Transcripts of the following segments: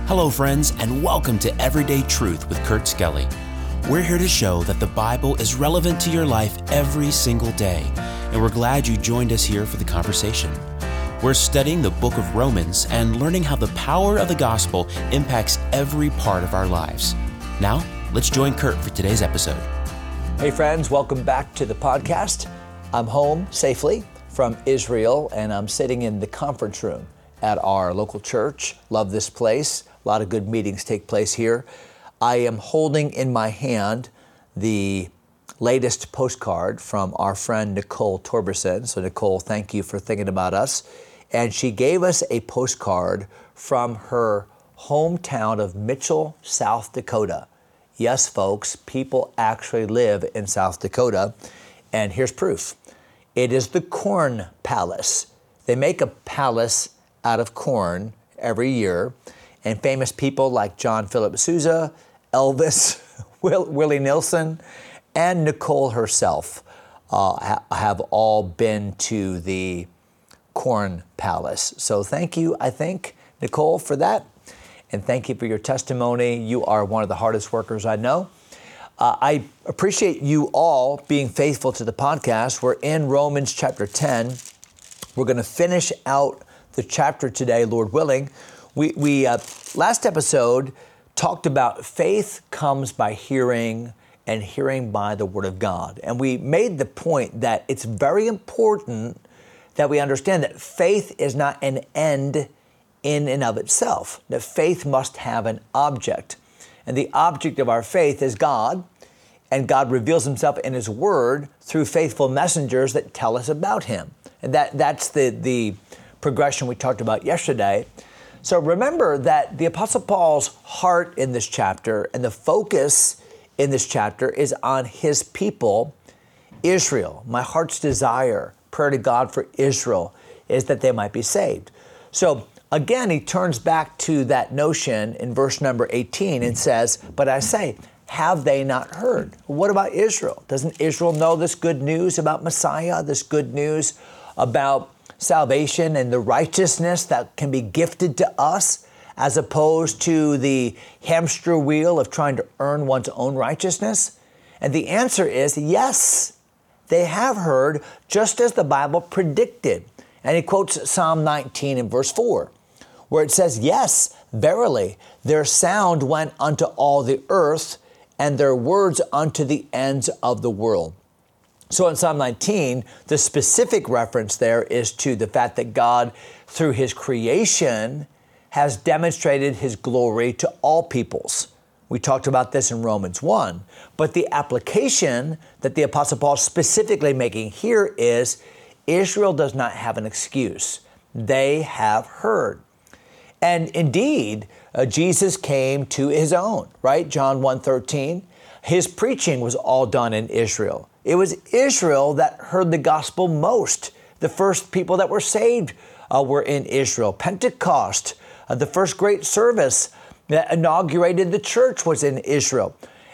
Hello, friends, and welcome to Everyday Truth with Kurt Skelly. We're here to show that the Bible is relevant to your life every single day, and we're glad you joined us here for the conversation. We're studying the book of Romans and learning how the power of the gospel impacts every part of our lives. Now, let's join Kurt for today's episode. Hey friends, welcome back to the podcast. I'm home safely from Israel, and I'm sitting in the conference room at our local church. Love this place. A lot of good meetings take place here. I am holding in my hand the latest postcard from our friend Nicole Torberson. So Nicole, thank you for thinking about us. And she gave us a postcard from her hometown of Mitchell, South Dakota. Yes, folks, people actually live in South Dakota. And here's proof. It is the Corn Palace. They make a palace out of corn every year. And famous people like John Philip Sousa, Elvis, Willie Nelson, and Nicole herself have all been to the Corn Palace. So thank you, I think, Nicole, for that. And thank you for your testimony. You are one of the hardest workers I know. I appreciate you all being faithful to the podcast. We're in Romans chapter 10. We're going to finish out the chapter today, Lord willing. We last episode talked about faith comes by hearing and hearing by the Word of God. And we made the point that it's very important that we understand that faith is not an end in and of itself, that faith must have an object. And the object of our faith is God, and God reveals himself in his Word through faithful messengers that tell us about him. And that's the progression we talked about yesterday. So remember that the Apostle Paul's heart in this chapter and the focus in this chapter is on his people, Israel. My heart's desire, prayer to God for Israel, is that they might be saved. So again, he turns back to that notion in verse number 18 and says, but I say, have they not heard? What about Israel? Doesn't Israel know this good news about Messiah, this good news about salvation and the righteousness that can be gifted to us, as opposed to the hamster wheel of trying to earn one's own righteousness? And the answer is yes, they have heard, just as the Bible predicted. And he quotes Psalm 19 in verse 4, where it says, yes, verily, their sound went unto all the earth, and their words unto the ends of the world. So in Psalm 19, the specific reference there is to the fact that God, through his creation, has demonstrated his glory to all peoples. We talked about this in Romans 1. But the application that the Apostle Paul is specifically making here is Israel does not have an excuse. They have heard. And indeed, Jesus came to his own, right? John 1:13. His preaching was all done in Israel. It was Israel that heard the gospel most. The first people that were saved were in Israel. Pentecost, the first great service that inaugurated the church, was in Israel.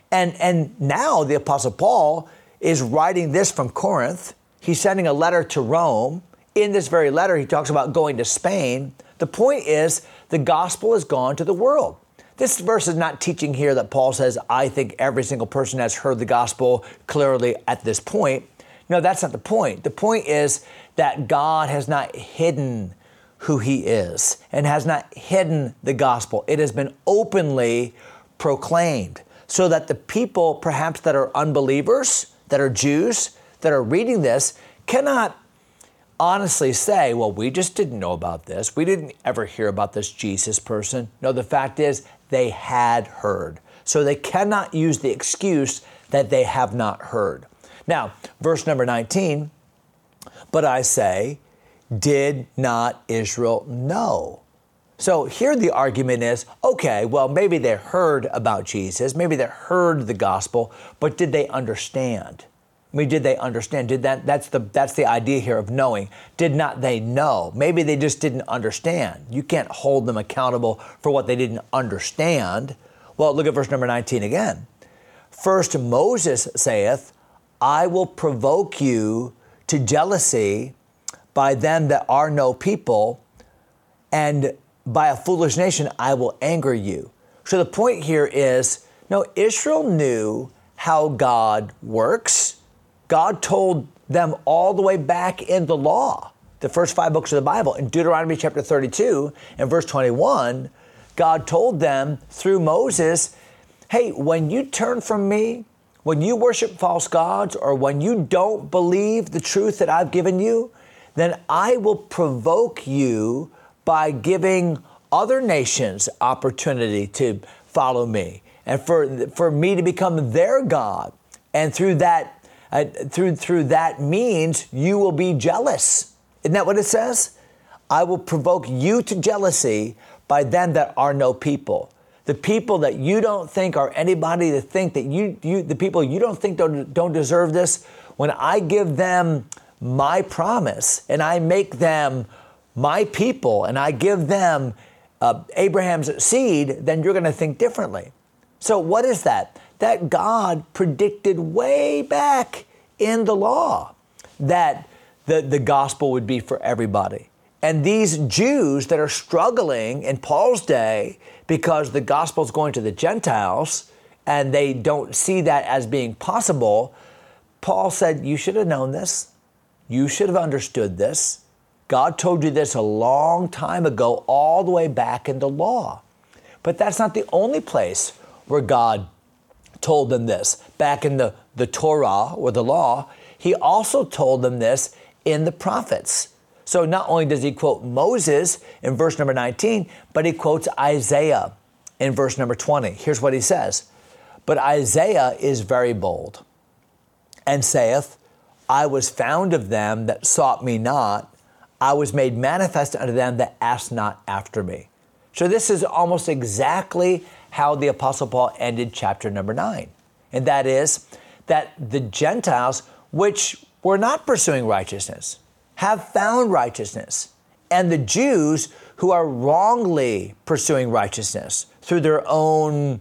And now the Apostle Paul is writing this from Corinth. He's sending a letter to Rome. In this very letter, he talks about going to Spain. The point is, the gospel has gone to the world. This verse is not teaching here that Paul says, I think every single person has heard the gospel clearly at this point. No, that's not the point. The point is that God has not hidden who he is and has not hidden the gospel. It has been openly proclaimed so that the people perhaps that are unbelievers, that are Jews, that are reading this cannot honestly say, well, we just didn't know about this. We didn't ever hear about this Jesus person. No, the fact is they had heard. So they cannot use the excuse that they have not heard. Now, verse number 19, but I say, did not Israel know? So here the argument is, okay, well, maybe they heard about Jesus, maybe they heard the gospel, but did they understand? I mean, did they understand? That's the idea here of knowing. Did not they know? Maybe they just didn't understand. You can't hold them accountable for what they didn't understand. Well, look at verse number 19 again. First Moses saith, I will provoke you to jealousy by them that are no people, and by a foolish nation, I will anger you. So the point here is, no, Israel knew how God works. God told them all the way back in the law, the first 5 books of the Bible. In Deuteronomy chapter 32 and verse 21, God told them through Moses, hey, when you turn from me, when you worship false gods, or when you don't believe the truth that I've given you, then I will provoke you by giving other nations opportunity to follow me and for me to become their God. And through that means you will be jealous. Isn't that what it says? I will provoke you to jealousy by them that are no people. The people that you don't think are anybody to think that the people you don't think don't deserve this, when I give them my promise and I make them my people and I give them Abraham's seed, then you're going to think differently. So what is that? That God predicted way back in the law that the gospel would be for everybody. And these Jews that are struggling in Paul's day because the gospel is going to the Gentiles and they don't see that as being possible, Paul said, you should have known this. You should have understood this. God told you this a long time ago, all the way back in the law. But that's not the only place where God told them this. Back in the Torah or the law, he also told them this in the prophets. So not only does he quote Moses in verse number 19, but he quotes Isaiah in verse number 20. Here's what he says. But Isaiah is very bold and saith, I was found of them that sought me not. I was made manifest unto them that asked not after me. So this is almost exactly how the Apostle Paul ended chapter number 9. And that is that the Gentiles, which were not pursuing righteousness, have found righteousness. And the Jews who are wrongly pursuing righteousness through their own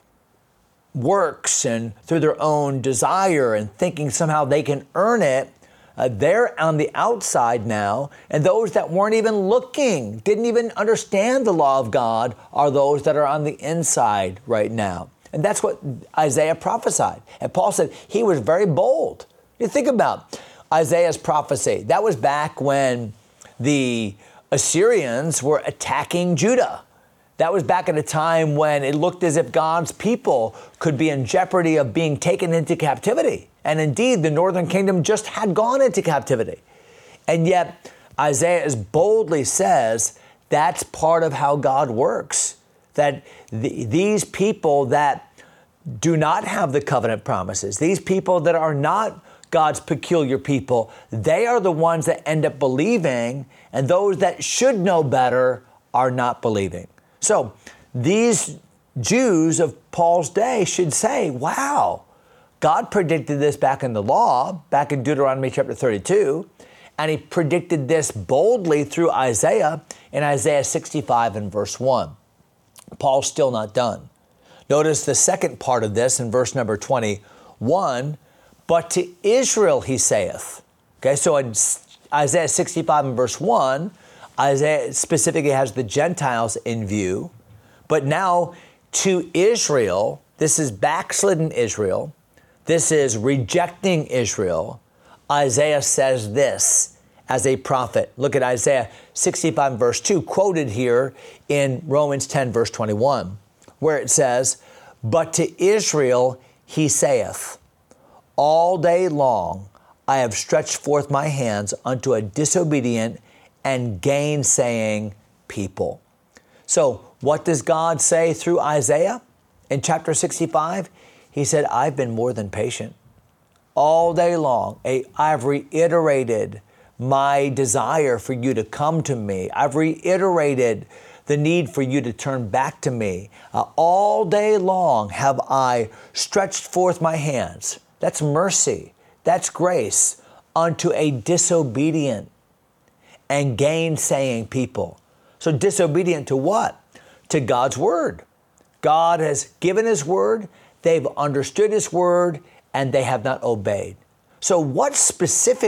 works and through their own desire and thinking somehow they can earn it, they're on the outside now. And those that weren't even looking, didn't even understand the law of God, are those that are on the inside right now. And that's what Isaiah prophesied. And Paul said he was very bold. You think about Isaiah's prophecy. That was back when the Assyrians were attacking Judah. That was back at a time when it looked as if God's people could be in jeopardy of being taken into captivity. And indeed, the northern kingdom just had gone into captivity. And yet, Isaiah boldly says that's part of how God works. That these people that do not have the covenant promises, these people that are not God's peculiar people, they are the ones that end up believing, and those that should know better are not believing. So these Jews of Paul's day should say, wow, God predicted this back in the law, back in Deuteronomy chapter 32, and he predicted this boldly through Isaiah in Isaiah 65 and verse 1. Paul's still not done. Notice the second part of this in verse number 21, but to Israel he saith. Okay, so in Isaiah 65 and verse 1, Isaiah specifically has the Gentiles in view. But now to Israel, this is backslidden Israel. This is rejecting Israel. Isaiah says this as a prophet. Look at Isaiah 65 and verse 2, quoted here in Romans 10 verse 21, where it says, but to Israel he saith, all day long I have stretched forth my hands unto a disobedient and gainsaying people. So what does God say through Isaiah in chapter 65? He said, I've been more than patient. All day long, I've reiterated my desire for you to come to me. I've reiterated the need for you to turn back to me. All day long have I stretched forth my hands. That's mercy. That's grace unto a disobedient and gainsaying people. So disobedient to what? To God's word. God has given his word, they've understood his word, and they have not obeyed. So what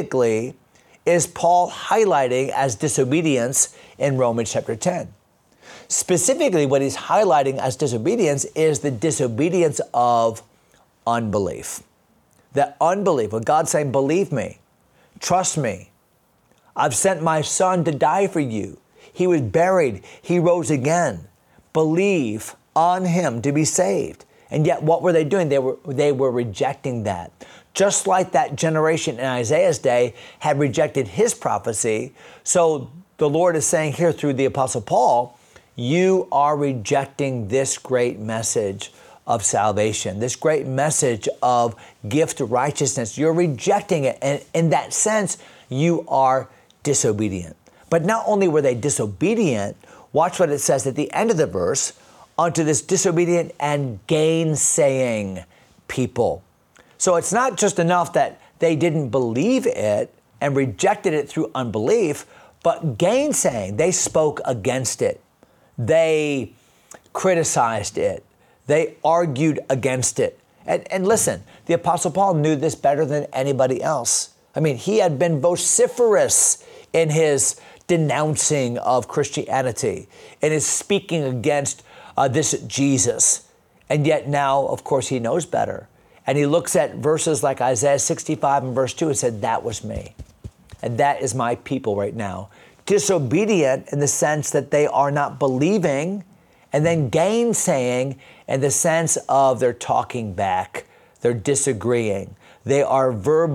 specifically is Paul highlighting as disobedience in Romans chapter 10? Specifically, what he's highlighting as disobedience is the disobedience of unbelief. That unbelief, when God's saying, believe me, trust me, I've sent my son to die for you. He was buried, he rose again. Believe on him to be saved. And yet what were they doing? They were rejecting that. Just like that generation in Isaiah's day had rejected his prophecy, so the Lord is saying here through the Apostle Paul, you are rejecting this great message of salvation, this great message of gift of righteousness. You're rejecting it. And in that sense, you are disobedient. But not only were they disobedient, watch what it says at the end of the verse, unto this disobedient and gainsaying people. So it's not just enough that they didn't believe it and rejected it through unbelief, but gainsaying, they spoke against it. They criticized it. They argued against it. And listen, the Apostle Paul knew this better than anybody else. I mean, he had been vociferous in his denouncing of Christianity, in his speaking against this Jesus. And yet now, of course, he knows better. And he looks at verses like Isaiah 65 and verse 2 and said, that was me. And that is my people right now. Disobedient in the sense that they are not believing, and then gainsaying in the sense of they're talking back, they're disagreeing, they're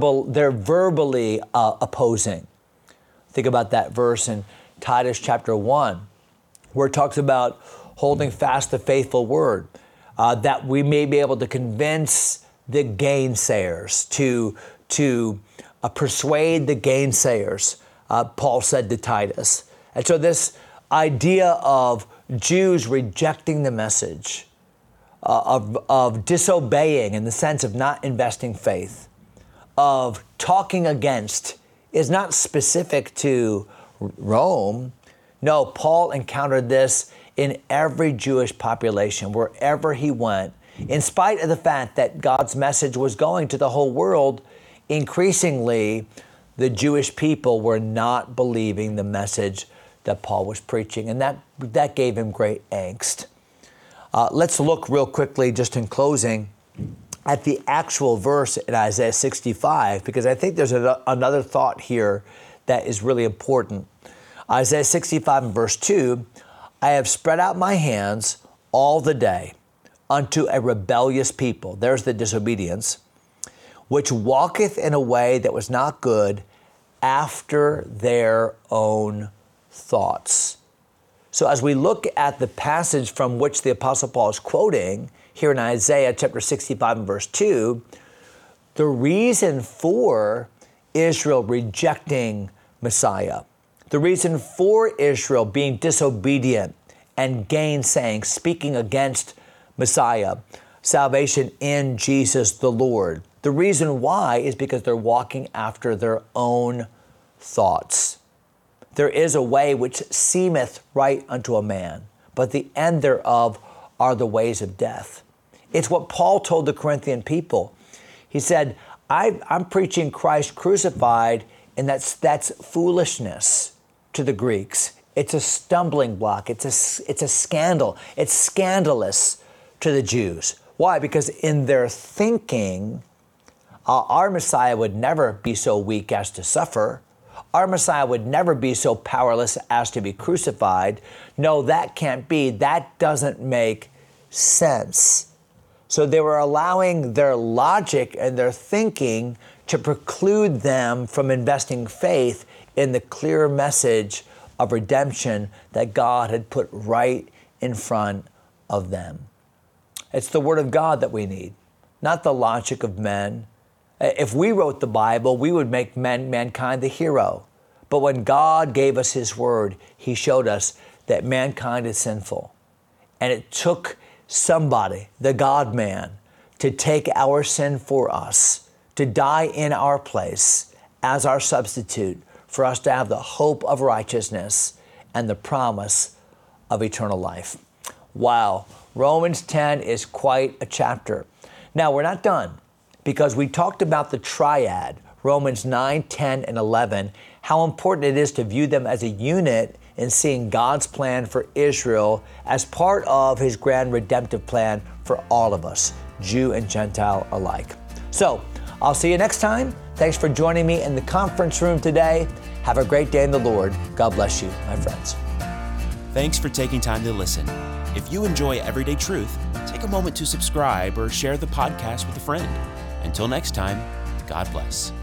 verbally opposing. Think about that verse in Titus chapter 1, where it talks about holding fast the faithful word, that we may be able to convince the gainsayers, to persuade the gainsayers, Paul said to Titus. And so this idea of Jews rejecting the message, of disobeying in the sense of not investing faith, of talking against, is not specific to Rome. No, Paul encountered this in every Jewish population, wherever he went. In spite of the fact that God's message was going to the whole world, increasingly, the Jewish people were not believing the message that Paul was preaching, and that gave him great angst. Let's look real quickly, just in closing, at the actual verse in Isaiah 65, because I think there's another thought here that is really important. Isaiah 65 and verse 2, I have spread out my hands all the day unto a rebellious people. There's the disobedience, which walketh in a way that was not good after their own thoughts. So as we look at the passage from which the Apostle Paul is quoting here in Isaiah chapter 65 and verse 2, the reason for Israel rejecting Messiah, the reason for Israel being disobedient and gainsaying, speaking against Messiah, salvation in Jesus the Lord, the reason why is because they're walking after their own thoughts. There is a way which seemeth right unto a man, but the end thereof are the ways of death. It's what Paul told the Corinthian people. He said, I'm preaching Christ crucified, and that's foolishness to the Greeks. It's a stumbling block. It's a scandal. It's scandalous to the Jews. Why? Because in their thinking, our Messiah would never be so weak as to suffer. Our Messiah would never be so powerless as to be crucified. No, that can't be. That doesn't make sense. So they were allowing their logic and their thinking to preclude them from investing faith in the clear message of redemption that God had put right in front of them. It's the Word of God that we need, not the logic of men. If we wrote the Bible, we would make mankind the hero. But when God gave us His Word, He showed us that mankind is sinful. And it took somebody, the God-man, to take our sin for us, to die in our place as our substitute, for us to have the hope of righteousness and the promise of eternal life. Wow, Romans 10 is quite a chapter. Now, we're not done, because we talked about the triad, Romans 9, 10, and 11, how important it is to view them as a unit in seeing God's plan for Israel as part of his grand redemptive plan for all of us, Jew and Gentile alike. So, I'll see you next time. Thanks for joining me in the conference room today. Have a great day in the Lord. God bless you, my friends. Thanks for taking time to listen. If you enjoy Everyday Truth, take a moment to subscribe or share the podcast with a friend. Until next time, God bless.